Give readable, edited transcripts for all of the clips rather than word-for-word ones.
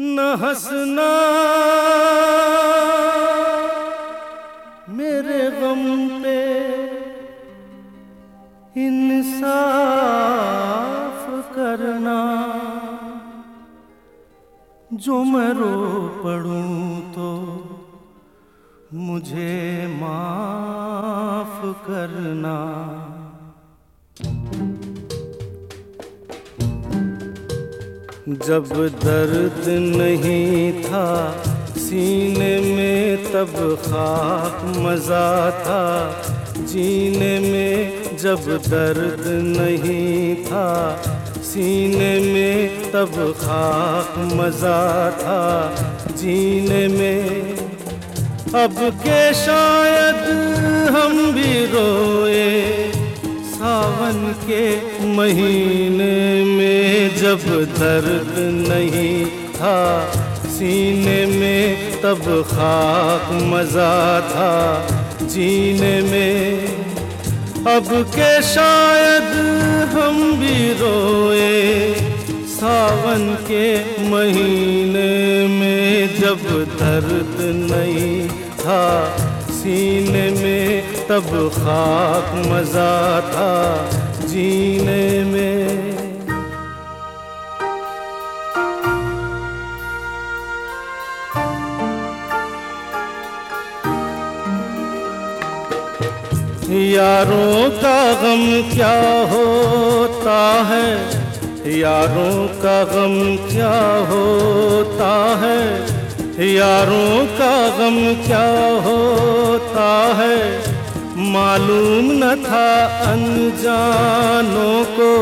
न हंसना मेरे गम पे इंसाफ करना, जो मैं रो पड़ूं तो मुझे माफ करना। जब दर्द नहीं था सीने में तब खाक मज़ा था जीने में। जब दर्द नहीं था सीने में तब खाक मज़ा था जीने में। अब के शायद हम भी रोए सावन के महीने में। जब दर्द नहीं था सीने में तब खाक मज़ा था जीने में। अब के शायद हम भी रोए सावन के महीने में। जब दर्द नहीं था सीने में तब खाक मज़ा था जीने में। यारों का गम क्या होता है, यारों का गम क्या होता है, यारों का गम क्या होता है। मालूम न था अनजानों को,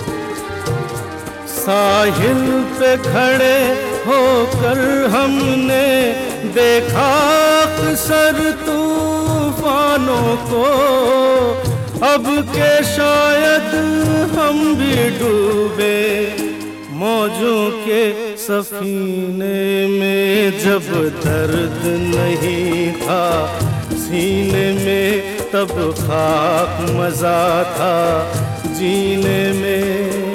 साहिल पे खड़े होकर हमने देखा अक्सर तूफानों को। अब के शायद हम भी डूबे मौजों के सफीने में। जब दर्द नहीं था सीने में तब खाक मज़ा था जीने में।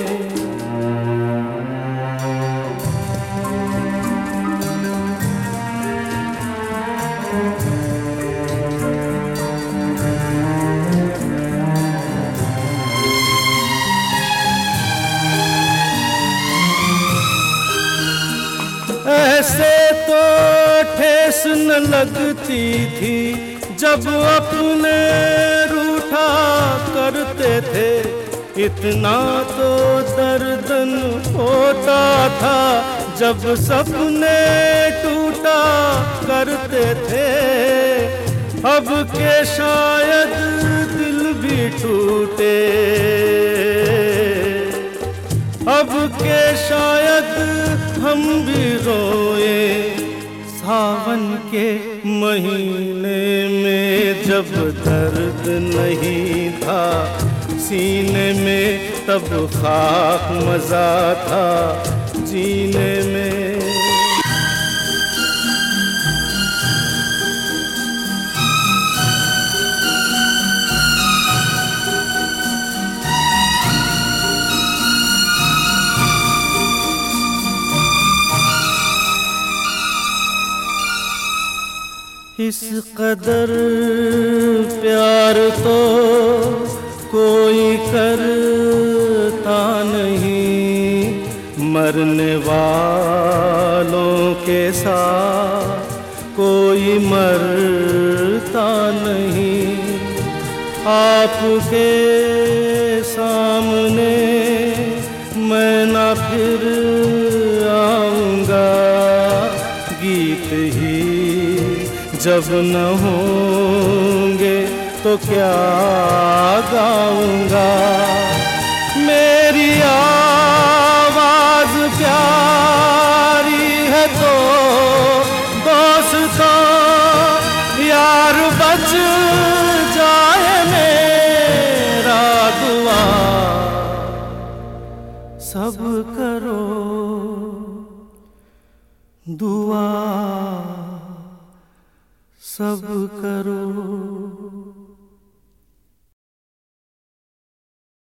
ऐसे तो ठेस न लगती थी जब अपने रूठा करते थे। इतना तो दर्दन होता था जब सपने टूटा करते थे। अब के शायद दिल भी टूटे, अब के शायद हम भी रोए सावन के महीने में। जब दर्द नहीं था सीने में तब खाक मज़ा था जीने में। इस कदर प्यार तो कोई करता नहीं, मरने वालों के साथ कोई मरता नहीं। आपके सामने मैं ना फिर आऊँगा, गीत ही जब न होंगे तो क्या गाऊंगा। मेरी आवाज प्यारी है तो दोस्तों यार बच जाए मेरा दुआ सब करो दुआ सब करो।